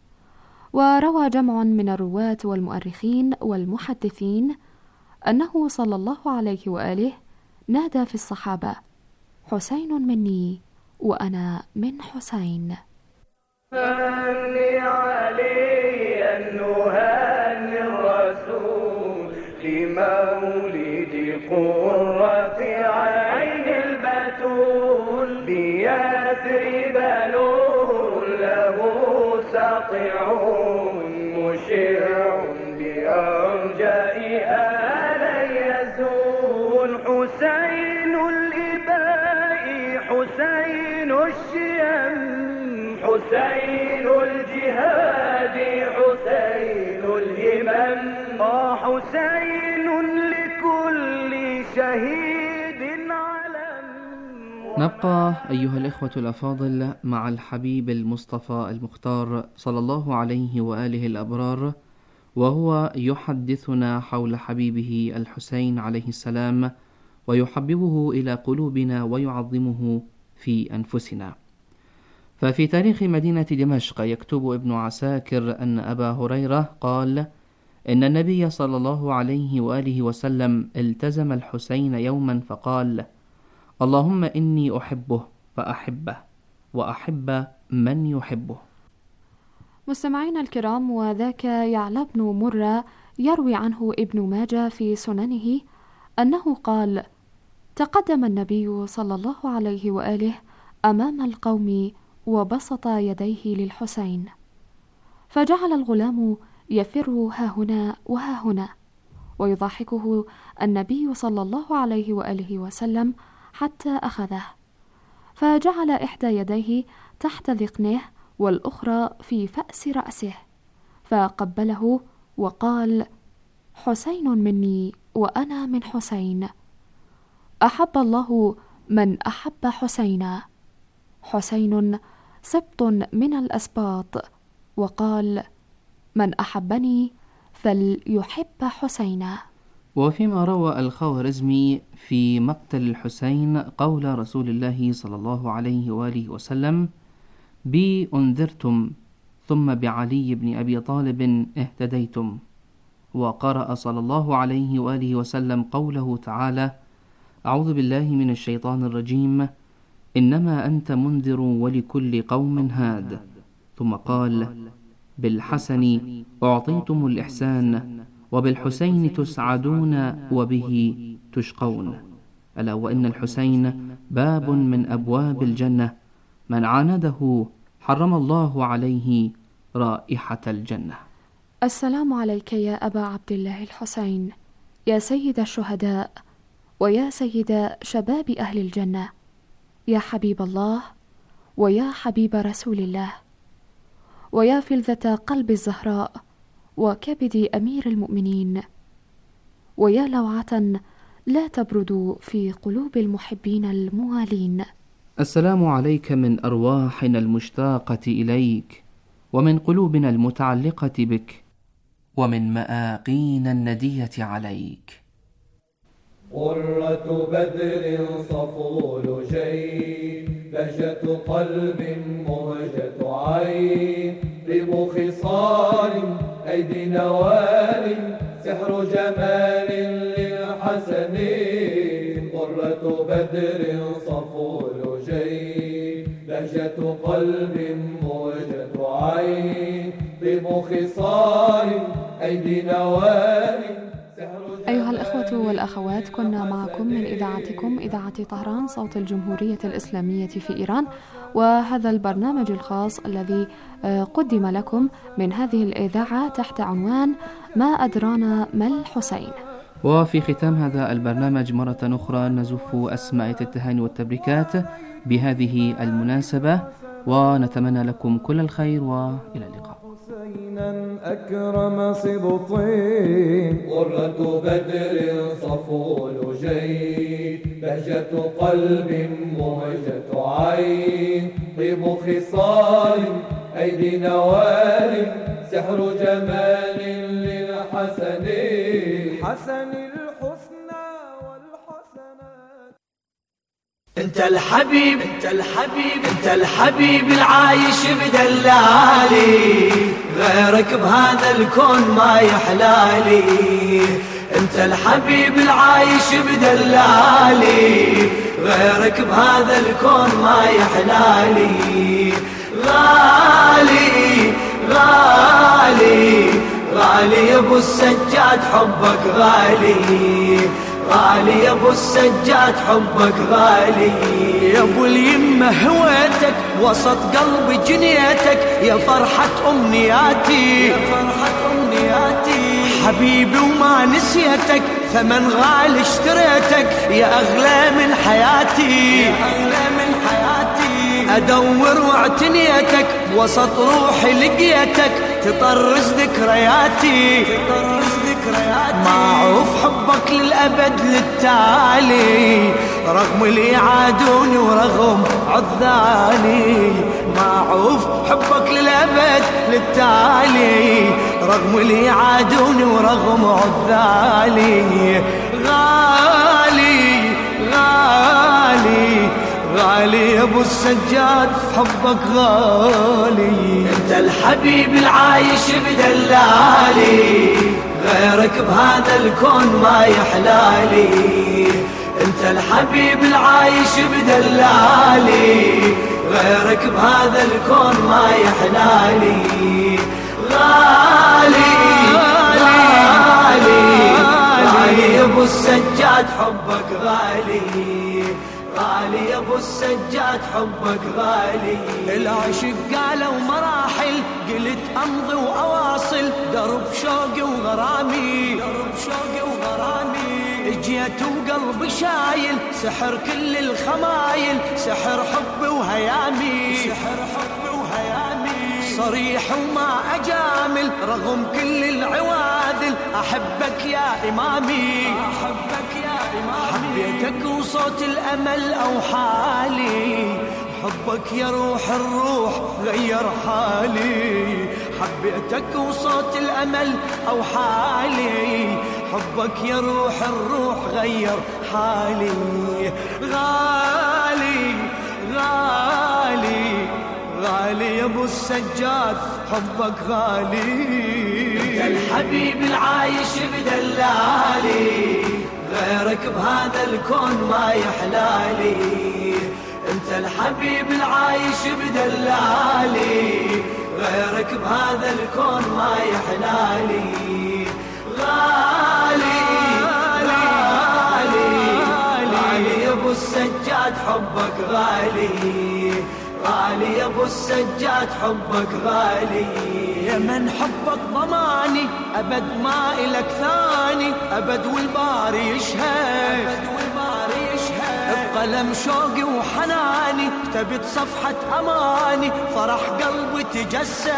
وروى جمع من الرواة والمؤرخين والمحدثين أنه صلى الله عليه وآله نادى في الصحابة: حسين مني وأنا من حسين. هني علي نهني الرسول لمولد قرة عين البتول بيثرب نور له ساطع مشع بأرجائها لن يزول. حسين الإباء حسين الشيم حسين الجهاد حسين الهمم حسين لكل شهيد علم. نبقى أيها الإخوة الأفاضل مع الحبيب المصطفى المختار صلى الله عليه وآله الأبرار، وهو يحدثنا حول حبيبه الحسين عليه السلام ويحببه إلى قلوبنا ويعظمه في أنفسنا. ففي تاريخ مدينة دمشق يكتب ابن عساكر أن أبا هريرة قال: إن النبي صلى الله عليه وآله وسلم التزم الحسين يوما فقال: اللهم إني أحبه فأحبه وأحب من يحبه. مستمعينا الكرام، وذاك يعلى بن مرة يروي عنه ابن ماجه في سننه أنه قال: تقدم النبي صلى الله عليه وآله أمام القوم وبسط يديه للحسين، فجعل الغلام يفر هاهنا وهاهنا، ويضحكه النبي صلى الله عليه وآله وسلم حتى أخذه، فجعل إحدى يديه تحت ذقنه والأخرى في فأس رأسه، فقبله وقال: حسين مني وأنا من حسين، أحب الله من أحب حسينا، حسين سبط من الأسباط، وقال: من أحبني فليحب حسينا. وفيما روى الخوارزمي في مقتل الحسين قول رسول الله صلى الله عليه وآله وسلم: بي أنذرتم ثم بعلي بن أبي طالب اهتديتم. وقرأ صلى الله عليه وآله وسلم قوله تعالى: أعوذ بالله من الشيطان الرجيم، إنما أنت منذر ولكل قوم هاد. ثم قال: بالحسن أعطيتم الإحسان وبالحسين تسعدون وبه تشقون. ألا وإن الحسين باب من أبواب الجنة، من عانده حرم الله عليه رائحة الجنة. السلام عليك يا أبا عبد الله الحسين، يا سيد الشهداء ويا سيد شباب أهل الجنة، يا حبيب الله ويا حبيب رسول الله، ويا فلذة قلب الزهراء وكبد أمير المؤمنين، ويا لوعة لا تبرد في قلوب المحبين الموالين. السلام عليك من أرواحنا المشتاقة إليك، ومن قلوبنا المتعلقة بك، ومن مآقينا الندية عليك. قرة بدر صفو لجين، بهجة قلب مهجة عين، طيب خصال أيدي نوال، سحر جمال للحسنين. قرة بدر صفو لجين، بهجة قلب مهجة عين، طيب خصال أيدي نوال. أيها الأخوة والأخوات، كنا معكم من إذاعتكم إذاعة طهران صوت الجمهورية الإسلامية في إيران، وهذا البرنامج الخاص الذي قدم لكم من هذه الإذاعة تحت عنوان ما أدرانا ما الحسين. وفي ختام هذا البرنامج مرة أخرى نزف أسماء التهاني والتبريكات بهذه المناسبة، ونتمنى لكم كل الخير وإلى اللقاء. أكرم سبطين، قرة بدر صفو لجين، بهجة قلب مهجة عين، طيب خصال أيدي نوال، سحر جمال للحسنين. حسن الحسنى والحسنات. انت الحبيب انت الحبيب انت الحبيب العايش بدلالي، غيرك بهذا الكون ما يحلالي. انت الحبيب العايش بدلالي، غيرك بهذا الكون ما يحلالي. غالي غالي غالي يا ابو السجاد حبك غالي، غالي يا ابو السجاد حبك غالي. يا ابو اليمه هويتك وسط قلبي جنيتك، يا فرحة امنياتي يا فرحة امنياتي. حبيبي وما نسيتك، ثمن غالي اشتريتك، يا اغلى من حياتي يا اغلى من حياتي. ادور واعتنيتك وسط روحي لقيتك، تطرز ذكرياتي تطرز ذكرياتي. معروف حبك للأبد للتالي، رغم اللي يعادوني ورغم عذالي. معروف حبك للأبد للتالي، رغم اللي يعادوني ورغم عذالي. غالي غالي غالي يا ابو السجاد حبك غالي. انت الحبيب العايش بدلالي، غيرك بهذا الكون ما يحلالي. انت الحبيب العايش بدلالي، غيرك بهذا الكون ما يحلالي. غالي غالي غالي يا ابو السجاد حبك غالي، غالي يا ابو السجاد حبك غالي. العشق قالوا مراحل، قلت امضي واواصل، درب شوقي وغرامي درب شوقي وغرامي. جيت وقلبي شايل سحر كل الخمايل، سحر حبي وهيامي سحر حبي وهيامي. صريح وما اجامل رغم كل العواذل، احبك يا امامي احبك يا امامي. حبيتك وصوت الامل او حالي، حبك يا روح الروح غير حالي. حبيتك وصوت الامل او حالي، حبك يا روح الروح غير حالي. غالي غالي غالي يا ابو السجاد حبك غالي. انت الحبيب العايش بدلالي، غيرك بهذا الكون ما يحلالي. انت الحبيب العايش بدلالي، غيرك بهذا الكون ما يحلالي. غالي غالي يا ابو السجاد حبك غالي غالي يا ابو السجاد حبك غالي. يا من حبك ضماني أبد ما إلك ثاني أبد والباري يشهد بقلم شوقي وحناني كتبت صفحة أماني فرح قلبي تجسد